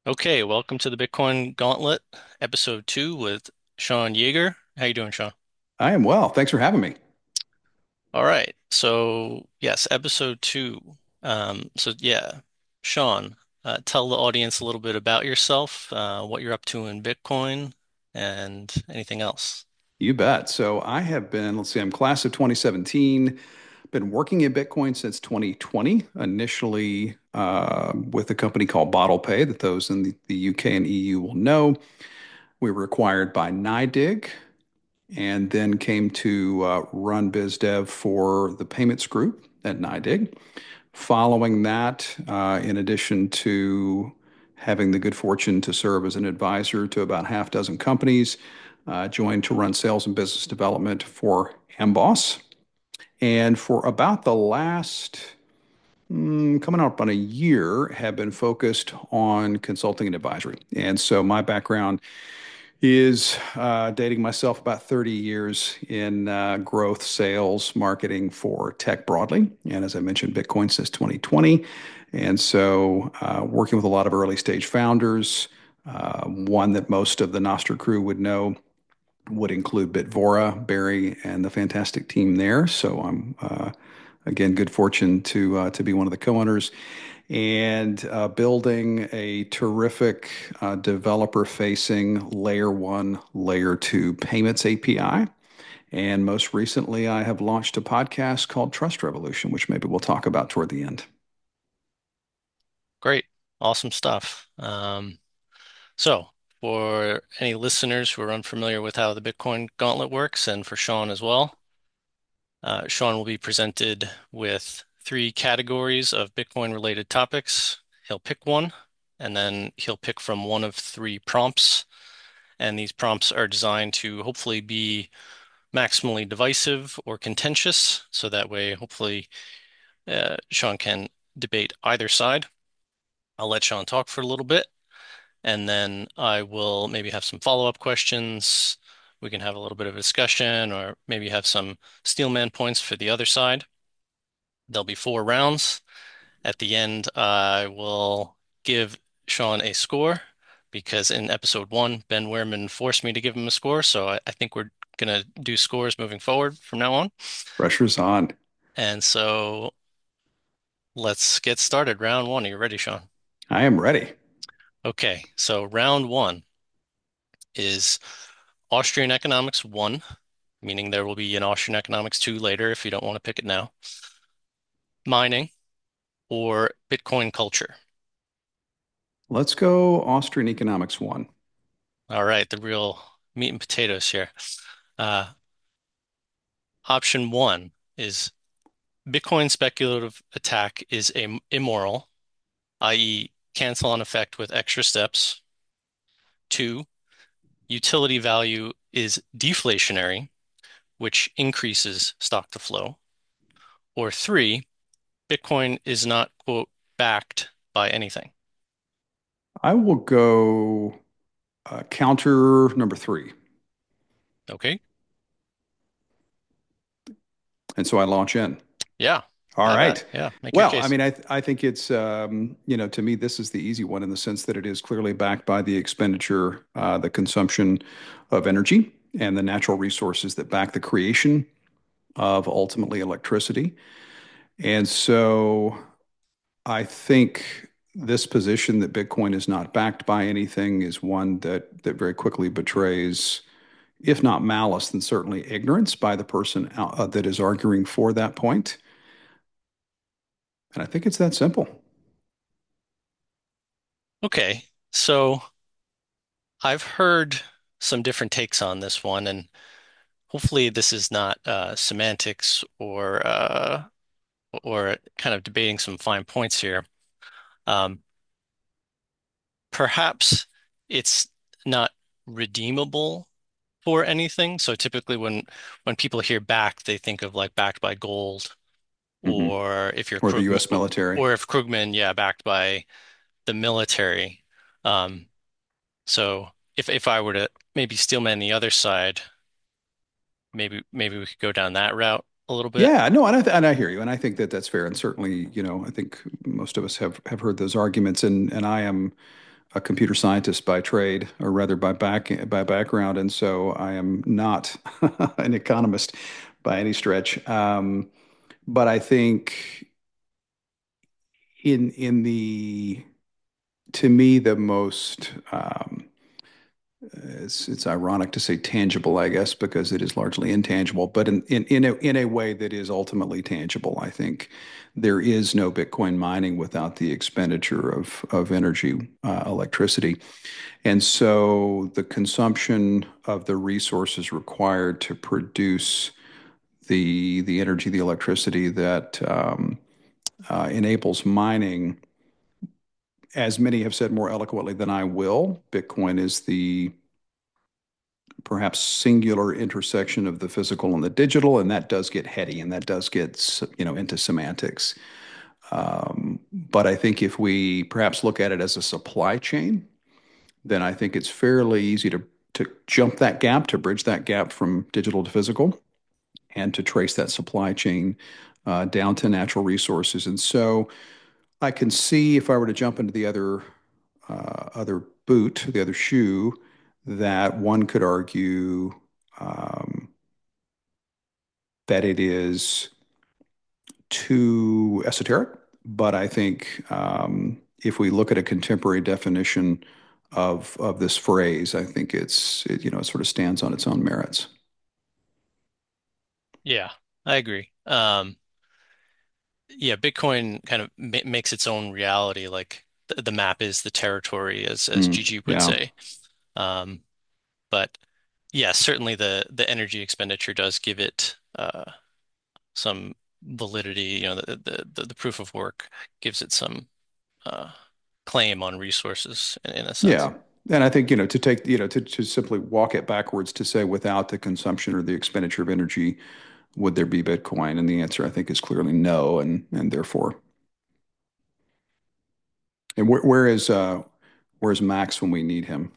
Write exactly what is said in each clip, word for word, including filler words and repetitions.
Okay, welcome to the Bitcoin Gauntlet, episode two with Sean Yeager. How you doing, Sean? I am well. Thanks for having me. All right. So, yes, episode two. Um, so yeah, Sean, uh, tell the audience a little bit about yourself, uh, what you're up to in Bitcoin, and anything else. You bet. So I have been, let's see, I'm class of twenty seventeen, been working in Bitcoin since twenty twenty, initially uh, with a company called BottlePay that those in the, the U K and E U will know. We were acquired by NYDIG and then came to uh, run BizDev for the payments group at NYDIG. Following that, uh, in addition to having the good fortune to serve as an advisor to about half dozen companies, uh, joined to run sales and business development for Amboss. And for about the last mm, coming up on a year, have been focused on consulting and advisory. And so my background is uh, dating myself about thirty years in uh, growth, sales, marketing for tech broadly. And as I mentioned, Bitcoin since twenty twenty. And so uh, working with a lot of early stage founders, uh, one that most of the Nostr crew would know would include Bitvora, Barry, and the fantastic team there. So I'm uh, again good fortune to uh, to be one of the co-owners and uh, building a terrific uh, developer-facing layer one, layer two payments A P I. And most recently, I have launched a podcast called Trust Revolution, which maybe we'll talk about toward the end. Great. Awesome stuff. Um, so, for any listeners who are unfamiliar with how the Bitcoin Gauntlet works, and for Sean as well, Uh, Sean will be presented with three categories of Bitcoin related topics. He'll pick one, and then he'll pick from one of three prompts. And these prompts are designed to hopefully be maximally divisive or contentious. So that way, hopefully, uh, Sean can debate either side. I'll let Sean talk for a little bit, and then I will maybe have some follow-up questions. We can have a little bit of a discussion, or maybe have some steelman points for the other side. There'll be four rounds. At the end, I will give Sean a score because in episode one, Ben Wehrman forced me to give him a score. So I, I think we're going to do scores moving forward from now on. Pressure's on. And so let's get started. Round one. Are you ready, Sean? I am ready. Okay. So round one is Austrian Economics one, meaning there will be an Austrian Economics two later if you don't want to pick it now. Mining or Bitcoin culture. Let's go Austrian Economics One. All right. The real meat and potatoes here. Uh, Option one is Bitcoin speculative attack is im immoral, that is cancel on effect with extra steps. Two, utility value is deflationary, which increases stock to flow. Or three, Bitcoin is not, quote, backed by anything. I will go uh, counter number three. Okay. And so I launch in. Yeah. All Have at. right. Yeah. Make your Well, I case. mean, I th I think it's um, you know, to me, this is the easy one in the sense that it is clearly backed by the expenditure, uh, the consumption of energy, and the natural resources that back the creation of ultimately electricity. And so I think this position that Bitcoin is not backed by anything is one that that very quickly betrays, if not malice, then certainly ignorance by the person uh, that is arguing for that point. And I think it's that simple. Okay. So I've heard some different takes on this one, and hopefully this is not uh, semantics or uh, or kind of debating some fine points here. Um, Perhaps it's not redeemable for anything. So typically when when people hear backed, they think of like backed by gold, Hmm. or if you're Or the Krugman, U S military. or if Krugman, yeah, backed by the military. Um, so if if I were to maybe steelman the other side, maybe maybe we could go down that route a little bit. Yeah, no, and I th and I hear you, and I think that that's fair, and certainly, you know, I think most of us have have heard those arguments, and and I am a computer scientist by trade, or rather by back by background, and so I am not an economist by any stretch. Um, but I think in in the to me the most um, it's it's ironic to say tangible, I guess, because it is largely intangible, but in in in a, in a way that is ultimately tangible. I think there is no Bitcoin mining without the expenditure of of energy, uh, electricity. And so the consumption of the resources required to produce the the energy, the electricity that um, uh, enables mining, as many have said more eloquently than I will, Bitcoin is the perhaps singular intersection of the physical and the digital, and that does get heady and that does get, you know, into semantics. Um, but I think if we perhaps look at it as a supply chain, then I think it's fairly easy to to jump that gap, to bridge that gap from digital to physical, and to trace that supply chain uh, down to natural resources. And so I can see if I were to jump into the other uh, other boot, the other shoe, that one could argue um, that it is too esoteric. But I think um, if we look at a contemporary definition of of this phrase, I think it's it, you know, it sort of stands on its own merits. Yeah, I agree. Um, yeah, Bitcoin kind of ma makes its own reality. Like the, the map is the territory, as as Mm, Gigi would yeah, say. Um, but yeah, certainly the the energy expenditure does give it uh, some validity. You know, the, the the the proof of work gives it some uh, claim on resources in, in a sense. yeah. And I think, you know, to take, you know, to, to simply walk it backwards to say without the consumption or the expenditure of energy, would there be Bitcoin? And the answer, I think, is clearly no. And and therefore, and where, where is uh where's Max when we need him?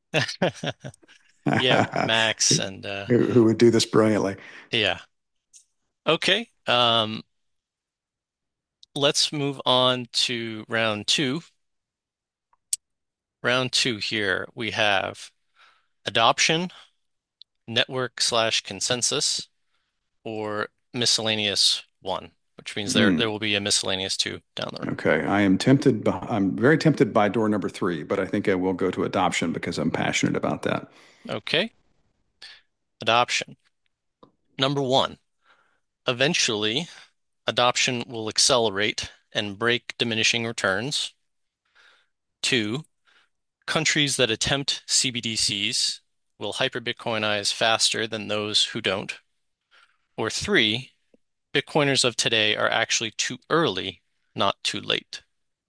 Yeah, Max and uh, who, who would do this brilliantly? yeah. Okay. Um, let's move on to round two. Round two here we have adoption, network slash consensus, or miscellaneous one, which means there there Mm, will be a miscellaneous two down the road. okay, I am tempted. By, I'm very tempted by door number three, but I think I will go to adoption because I'm passionate about that. Okay. Adoption. Number one, eventually adoption will accelerate and break diminishing returns. Two, countries that attempt C B D Cs will hyper-Bitcoinize faster than those who don't. Or three, Bitcoiners of today are actually too early, not too late.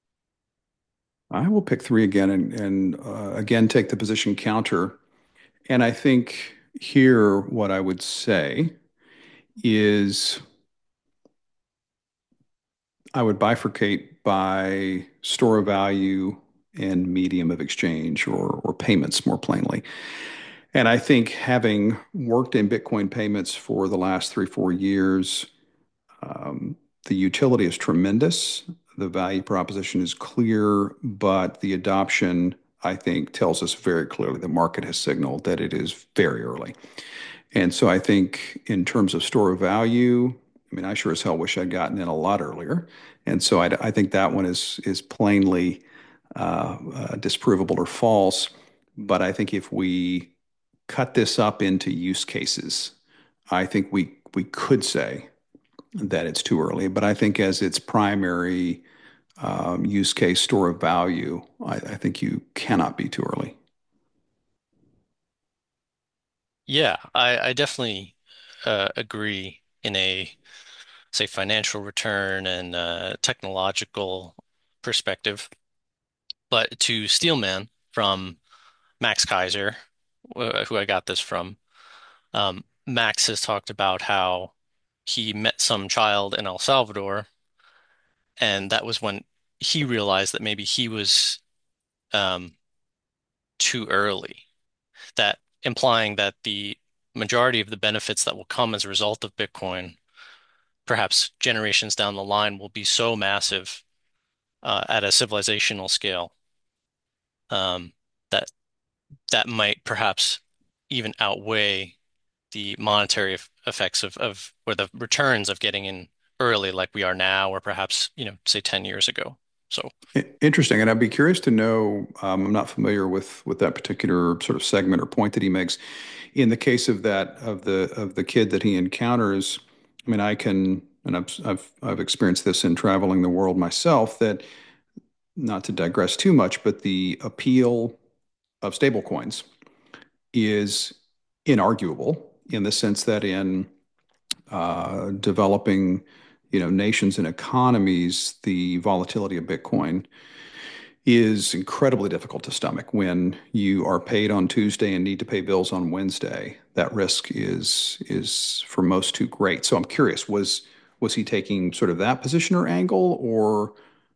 I will pick three again and, and uh, again take the position counter. And I think here what I would say is I would bifurcate by store of value and medium of exchange, or or payments more plainly. And I think having worked in Bitcoin payments for the last three, four years, um, the utility is tremendous. The value proposition is clear, but the adoption, I think, tells us very clearly the market has signaled that it is very early. And so I think in terms of store of value, I mean, I sure as hell wish I'd gotten in a lot earlier. And so I, I think that one is is plainly uh, uh, disprovable or false. But I think if we cut this up into use cases, I think we we could say that it's too early. But I think as its primary um, use case store of value, I, I think you cannot be too early. Yeah, I, I definitely uh, agree in a, say, financial return and uh, technological perspective. But to Steelman from Max Kaiser, wh- who I got this from, um, Max has talked about how he met some child in El Salvador, and that was when he realized that maybe he was um, too early. That implying that the majority of the benefits that will come as a result of Bitcoin, perhaps generations down the line, will be so massive uh, at a civilizational scale um, that that might perhaps even outweigh the monetary eff- effects of, of or the returns of getting in early like we are now, or perhaps, you know, say ten years ago. So, I- Interesting. And I'd be curious to know, um, I'm not familiar with with that particular sort of segment or point that he makes. In the case of that of the of the kid that he encounters, I mean, I can, and I've I've I've experienced this in traveling the world myself, that not to digress too much, but the appeal of stablecoins is inarguable in the sense that in uh, developing, you know, nations and economies, the volatility of Bitcoin is incredibly difficult to stomach when you are paid on Tuesday and need to pay bills on Wednesday. That risk is is for most too great. So I'm curious, was was he taking sort of that position or angle or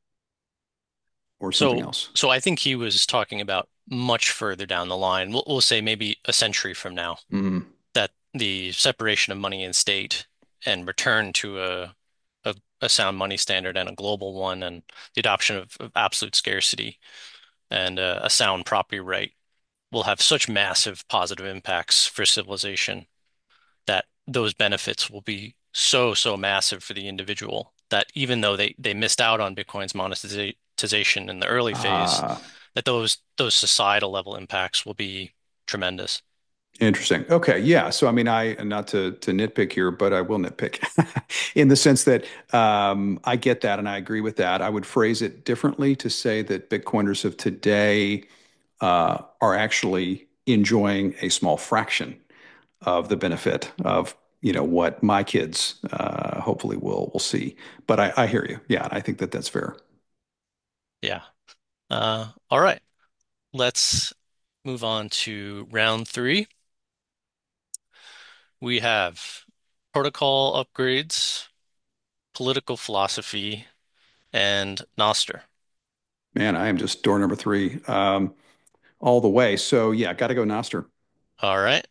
or something so, else? so I think he was talking about much further down the line. We'll, we'll say maybe a century from now, Mm. that the separation of money and state and return to a, a, a sound money standard and a global one, and the adoption of, of absolute scarcity and uh, a sound property right will have such massive positive impacts for civilization that those benefits will be so, so massive for the individual that even though they, they missed out on Bitcoin's monetization in the early phase, Uh, that those those societal level impacts will be tremendous. Interesting. Okay, yeah. So I mean, I and not to to nitpick here, but I will nitpick in the sense that um, I get that and I agree with that. I would phrase it differently to say that Bitcoiners of today uh, are actually enjoying a small fraction of the benefit of, you know, what my kids uh, hopefully will will see. But I, I hear you. Yeah, I think that that's fair. Yeah. Uh, all right. Let's move on to round three. We have protocol upgrades, political philosophy, and Nostr. Man, I am just door number three um, all the way. So yeah, got to go Noster. All right.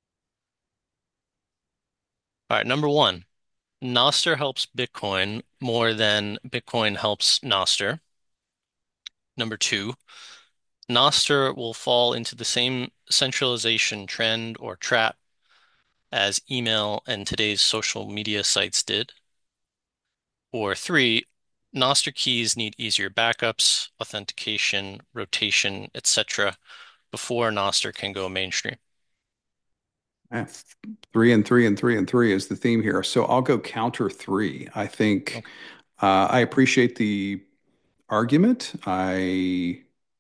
All right. Number one, Nostr helps Bitcoin more than Bitcoin helps Nostr. Number two, Nostr will fall into the same centralization trend or trap as email and today's social media sites did. Or three, Nostr keys need easier backups, authentication, rotation, et cetera before Nostr can go mainstream. Eh, Three and three and three and three is the theme here. So I'll go counter three. I think Okay. uh, I appreciate the argument. I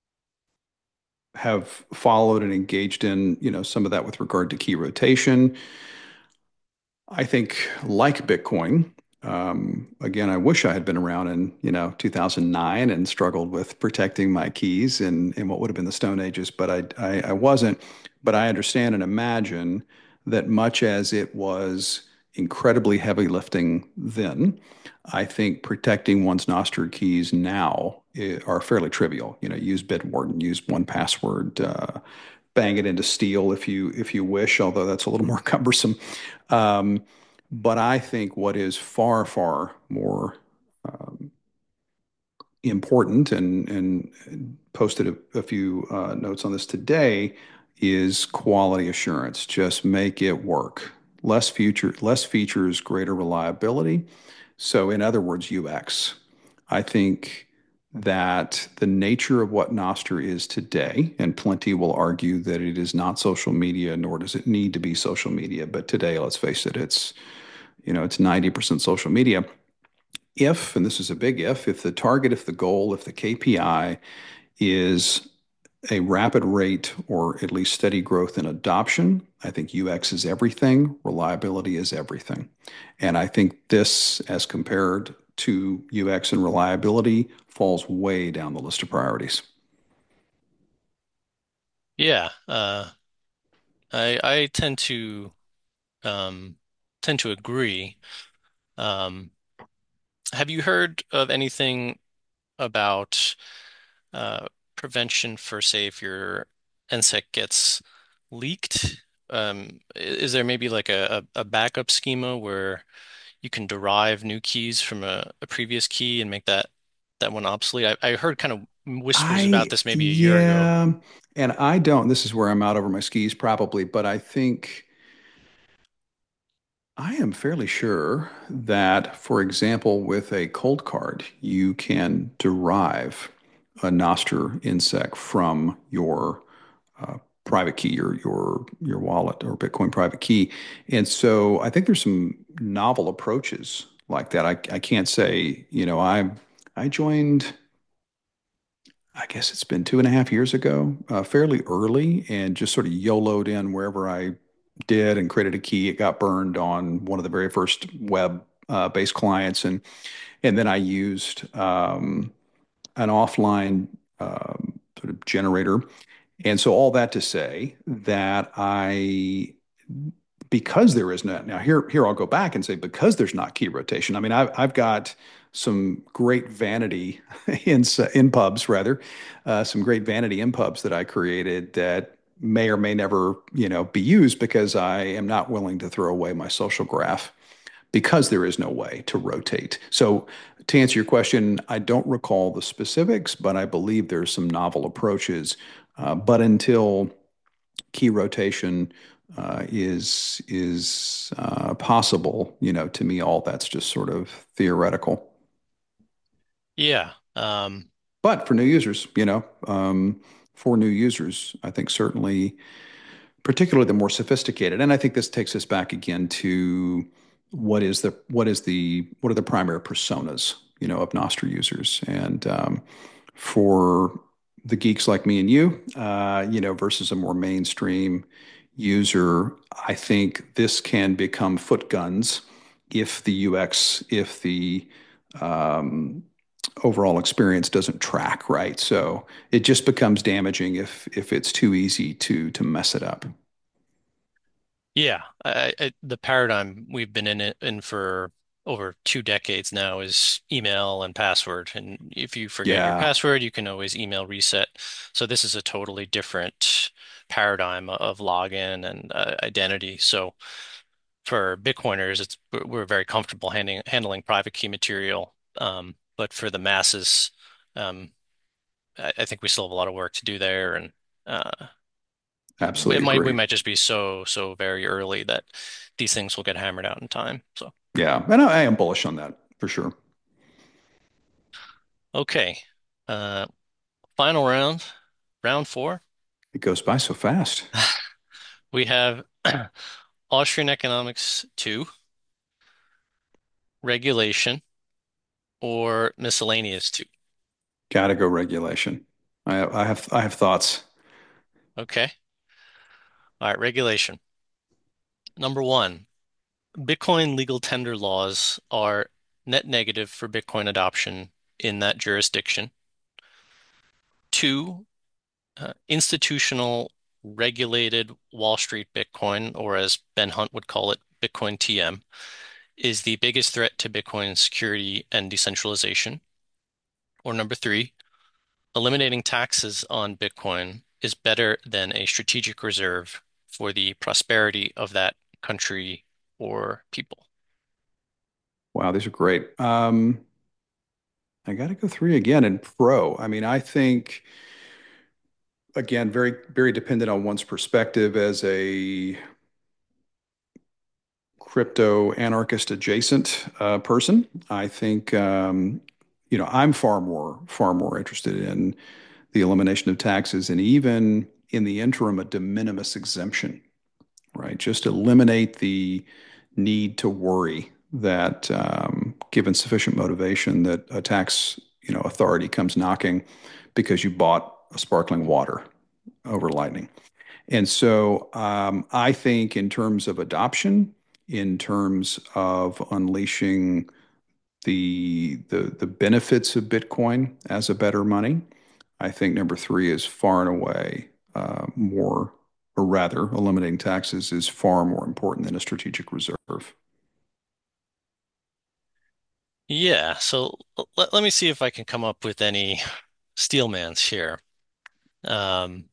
have followed and engaged in, you know, some of that with regard to key rotation. I think, like Bitcoin, um, again, I wish I had been around in, you know, two thousand nine and struggled with protecting my keys in, in what would have been the Stone Ages, but I, I, I wasn't. But I understand and imagine that much as it was incredibly heavy lifting then, I think protecting one's Nostr keys now eh, are fairly trivial. You know, use Bitwarden, use one password, uh, bang it into steel if you if you wish, although that's a little more cumbersome. Um, but I think what is far, far more um, important, and and posted a, a few uh, notes on this today, is quality assurance. Just make it work. Less future, less features, greater reliability. So, in other words, U X. I think that the nature of what Nostr is today, and plenty will argue that it is not social media, nor does it need to be social media. But today, let's face it, it's, you know, it's ninety percent social media. If, and this is a big if, if the target, if the goal, if the K P I is a rapid rate or at least steady growth in adoption, I think U X is everything, reliability is everything. And I think this, as compared to U X and reliability, falls way down the list of priorities. Yeah, uh, I I tend to um, tend to agree. Um, have you heard of anything about uh, prevention for, say, if your N S E C gets leaked? Um, i- is there maybe like a, a a backup schema where you can derive new keys from a, a previous key and make that that one obsolete? I, I heard kind of whispers about I, this maybe a year ago. yeah, and I don't, this is where I'm out over my skis probably, but I think I am fairly sure that, for example, with a cold card, you can derive a Nostr insec from your uh, private key, your your your wallet or Bitcoin private key. And so I think there's some novel approaches like that. I I can't say, you know, I I joined, I guess it's been two and a half years ago, uh, fairly early, and just sort of YOLO'd in wherever I did and created a key. It got burned on one of the very first web uh, based clients, and and then I used um, an offline um, sort of generator. And so all that to say that I, because there is not, now here, here I'll go back and say, because there's not key rotation. I mean, I've, I've got some great vanity in, in pubs rather, uh, some great vanity in pubs that I created that may or may never, you know, be used because I am not willing to throw away my social graph because there is no way to rotate. So to answer your question, I don't recall the specifics, but I believe there's some novel approaches. Uh, but until key rotation uh, is is uh, possible, you know, to me, all that's just sort of theoretical. Yeah. Um, But for new users, you know, um, for new users, I think certainly particularly the more sophisticated. And I think this takes us back again to what is the what is the what are the primary personas, you know, of Nostr users, and um, for the geeks like me and you, uh, you know, versus a more mainstream user, I think this can become foot guns if the U X, if the um, overall experience doesn't track right. So it just becomes damaging if if it's too easy to to mess it up. yeah. I, I, the paradigm we've been in it in for over two decades now is email and password. And if you forget your Yeah, password, you can always email reset. So this is a totally different paradigm of login and uh, identity. So for Bitcoiners, it's we're very comfortable handling handling private key material. Um, but for the masses, um, I, I think we still have a lot of work to do there, and uh, it absolutely might we agree. might just be so so very early that these things will get hammered out in time. So Yeah, and I, I am bullish on that for sure. okay, uh, final round, round four. It goes by so fast. We have Austrian economics two, regulation, or miscellaneous two. Gotta go regulation. I, I have I have thoughts. Okay, all right, regulation. Number one. Bitcoin legal tender laws are net negative for Bitcoin adoption in that jurisdiction. Two, uh, institutional regulated Wall Street Bitcoin, or as Ben Hunt would call it, Bitcoin T M, is the biggest threat to Bitcoin security and decentralization. Or number three, eliminating taxes on Bitcoin is better than a strategic reserve for the prosperity of that country or people. Wow, these are great. Um, I gotta go three again and pro. I mean, I think again, very very dependent on one's perspective as a crypto anarchist adjacent uh, person. I think um, you know I'm far more far more interested in the elimination of taxes and even in the interim a de minimis exemption, right? Just eliminate the need to worry that um, given sufficient motivation that a tax you know authority comes knocking because you bought a sparkling water over Lightning. And so um, I think in terms of adoption, in terms of unleashing the the the benefits of Bitcoin as a better money, I think number three is far and away uh, more, or rather, eliminating taxes is far more important than a strategic reserve. Yeah, so let, let me see if I can come up with any Steelmans here. Um,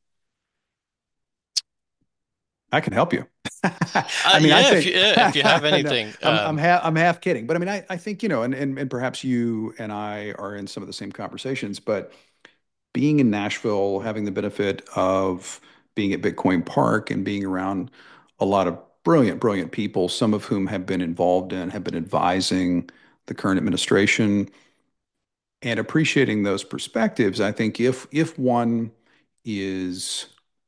I can help you. uh, I mean, I yeah, if think you yeah, if you have no, anything, I'm I'm um, half I'm half kidding, but I mean, I, I think you know, and, and and perhaps you and I are in some of the same conversations, but being in Nashville, having the benefit of being at Bitcoin Park and being around a lot of brilliant, brilliant people, some of whom have been involved in, have been advising the current administration and appreciating those perspectives, I think if if one is,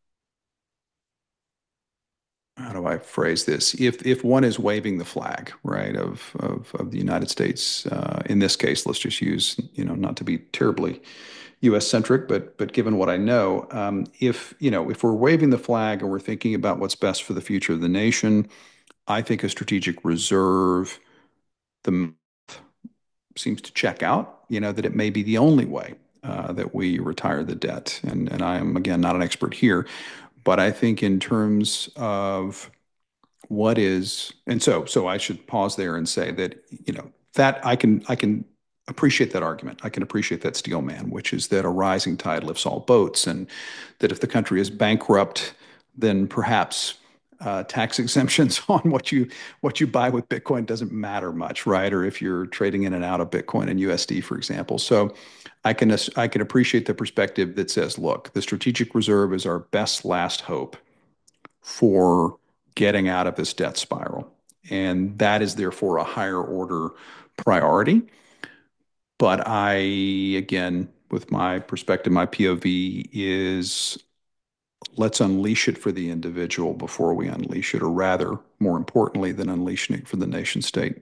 how do I phrase this? If if one is waving the flag, right, of of, of the United States, uh, in this case, let's just use, you know, not to be terribly U S centric, but but given what I know, um, if you know, if we're waving the flag and we're thinking about what's best for the future of the nation, I think a strategic reserve, the seems to check out, you know, that it may be the only way uh, that we retire the debt. And and I am again not an expert here, but I think in terms of what is, and so so I should pause there and say that, you know, that I can I can appreciate that argument. I can appreciate that steel man, which is that a rising tide lifts all boats, and that if the country is bankrupt, then perhaps uh, tax exemptions on what you what you buy with Bitcoin doesn't matter much, right? Or if you're trading in and out of Bitcoin and U S D, for example. So I can I can appreciate the perspective that says, look, the strategic reserve is our best last hope for getting out of this debt spiral. And that is therefore a higher order priority. But I, again, with my perspective, my P O V is let's unleash it for the individual before we unleash it, or rather, more importantly than unleashing it for the nation state.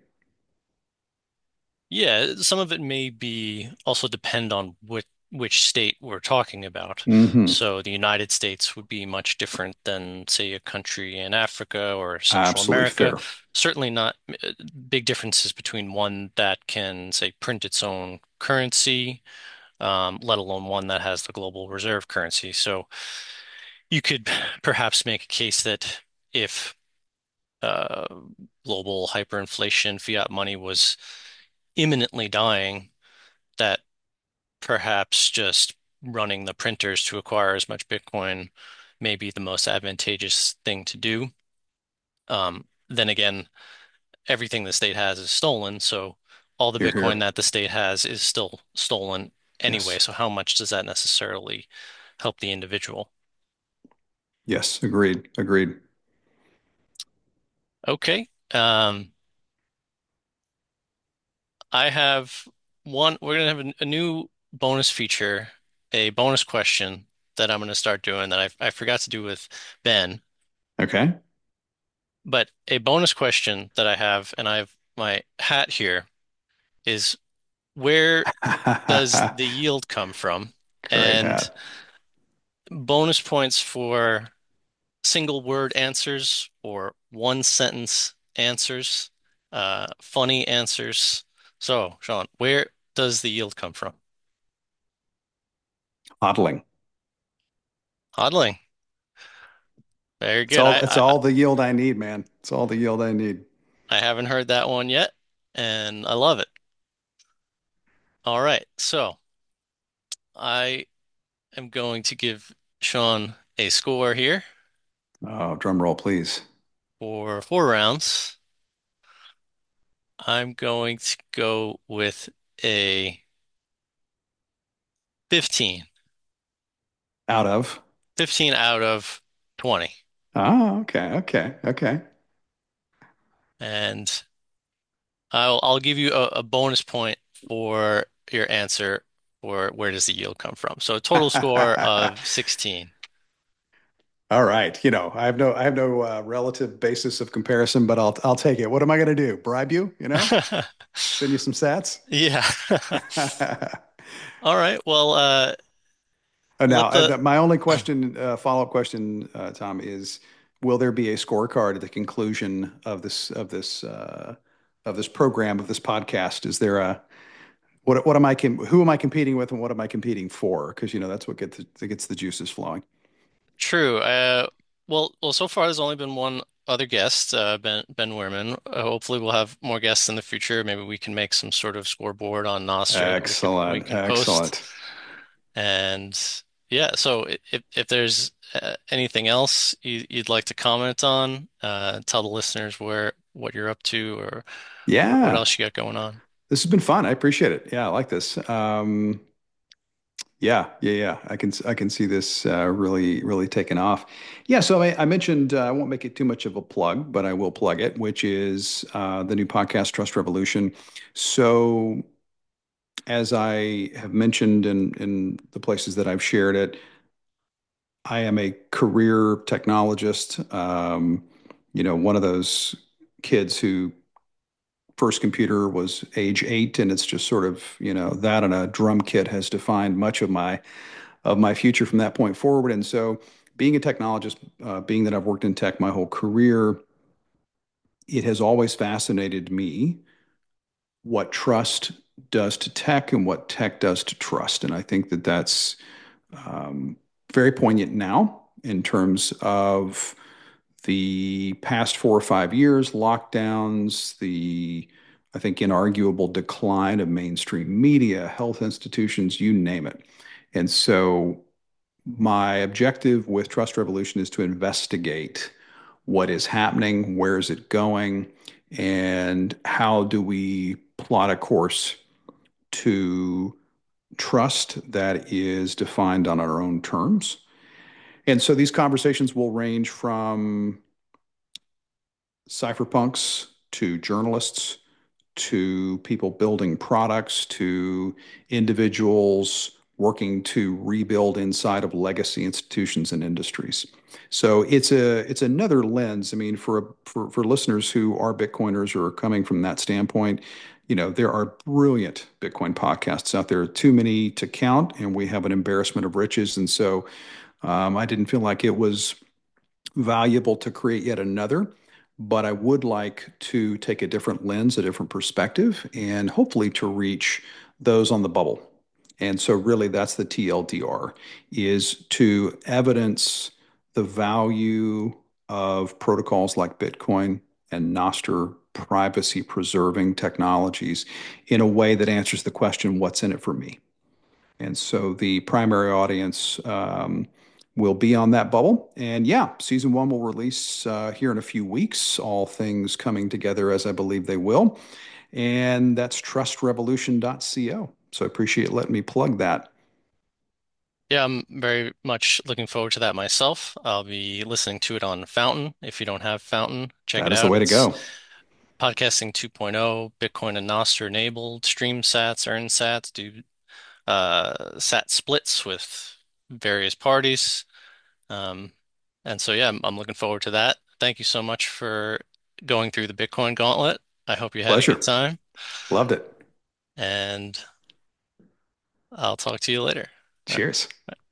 Yeah, some of it may be also depend on which which state we're talking about. Hmm. So the United States would be much different than, say, a country in Africa or Central Absolutely America. fair. Certainly not uh, big differences between one that can, say, print its own currency, um, let alone one that has the global reserve currency. So you could perhaps make a case that if uh, global hyperinflation fiat money was imminently dying, that perhaps just running the printers to acquire as much Bitcoin may be the most advantageous thing to do. Um, then again, everything the state has is stolen, so all the Here, Bitcoin here. that the state has is still stolen anyway. Yes. So how much does that necessarily help the individual? Yes. Agreed. Agreed. Okay. Um, I have one, we're gonna have a, a new bonus feature, a bonus question that I'm gonna start doing that I I forgot to do with Ben. Okay. But a bonus question that I have, and I have my hat here, is where does the yield come from? Great And hat. bonus points for single word answers or one sentence answers, uh, funny answers. So, Sean, where does the yield come from? Hodling. Hodling. Very It's good. all I, it's I all the yield I need, man. It's all the yield I need. I haven't heard that one yet, and I love it. All right, so I am going to give Sean a score here Oh, drum roll, please. for four rounds. I'm going to go with a fifteen. Out of. fifteen out of twenty. Oh, okay, okay, okay. And I'll I'll give you a, a bonus point for your answer for where does the yield come from. So a total score of sixteen. All right. You know, I have no I have no uh, relative basis of comparison, but I'll I'll take it. What am I going to do? Bribe you? You know, send you some sats? Yeah. All right. Well, uh, Uh, now, let the uh, my only question, uh, follow-up question, uh, Tom, is: will there be a scorecard at the conclusion of this of this uh, of this program of this podcast? Is there a what what am I com who am I competing with and what am I competing for? Because you know that's what gets the, that gets the juices flowing. True. Uh, well, well, so far there's only been one other guest, uh, Ben Ben Wehrman. Uh, hopefully, we'll have more guests in the future. Maybe we can make some sort of scoreboard on Nostr that we can we Excellent, can post. excellent. And yeah, so i- if if there's uh, anything else you, you'd like to comment on, uh, tell the listeners where what you're up to or what, what Yeah, else you got going on. this has been fun. I appreciate it. Yeah, I like this. Um, Yeah, yeah, yeah. I can I can see this uh, really really taking off. Yeah, so I, I mentioned uh, I won't make it too much of a plug, but I will plug it, which is uh, the new podcast Trust Revolution. So as I have mentioned in in the places that I've shared it, I am a career technologist. Um, you know, one of those kids who first computer was age eight, and it's just sort of, you know, that and a drum kit has defined much of my of my future from that point forward. And so, being a technologist, uh, being that I've worked in tech my whole career, it has always fascinated me what trust does to tech and what tech does to trust. And I think that that's um, very poignant now in terms of the past four or five years, lockdowns, the I think inarguable decline of mainstream media, health institutions, you name it. And so my objective with Trust Revolution is to investigate what is happening, where is it going, and how do we plot a course to trust that is defined on our own terms. And so these conversations will range from cypherpunks to journalists to people building products to individuals working to rebuild inside of legacy institutions and industries. So it's a it's another lens. I mean, for for for listeners who are Bitcoiners or are coming from that standpoint, you know, there are brilliant Bitcoin podcasts out there, too many to count, and we have an embarrassment of riches. And so um, I didn't feel like it was valuable to create yet another, but I would like to take a different lens, a different perspective, and hopefully to reach those on the bubble. And so really that's the T L D R is to evidence the value of protocols like Bitcoin and Nostr privacy preserving technologies in a way that answers the question, what's in it for me? And so the primary audience um, will be on that bubble. And yeah, season one will release uh, here in a few weeks, all things coming together as I believe they will. And that's trust revolution dot co. So I appreciate letting me plug that. Yeah, I'm very much looking forward to that myself. I'll be listening to it on Fountain. If you don't have Fountain, check That it is the out. way to It's go. podcasting 2.0, Bitcoin and Nostr enabled, stream sats, earn sats, do uh, sat splits with various parties. Um, and so, yeah, I'm, I'm looking forward to that. Thank you so much for going through the Bitcoin gauntlet. I hope you had a good Pleasure. time, Loved it. and I'll talk to you later. All right. Cheers.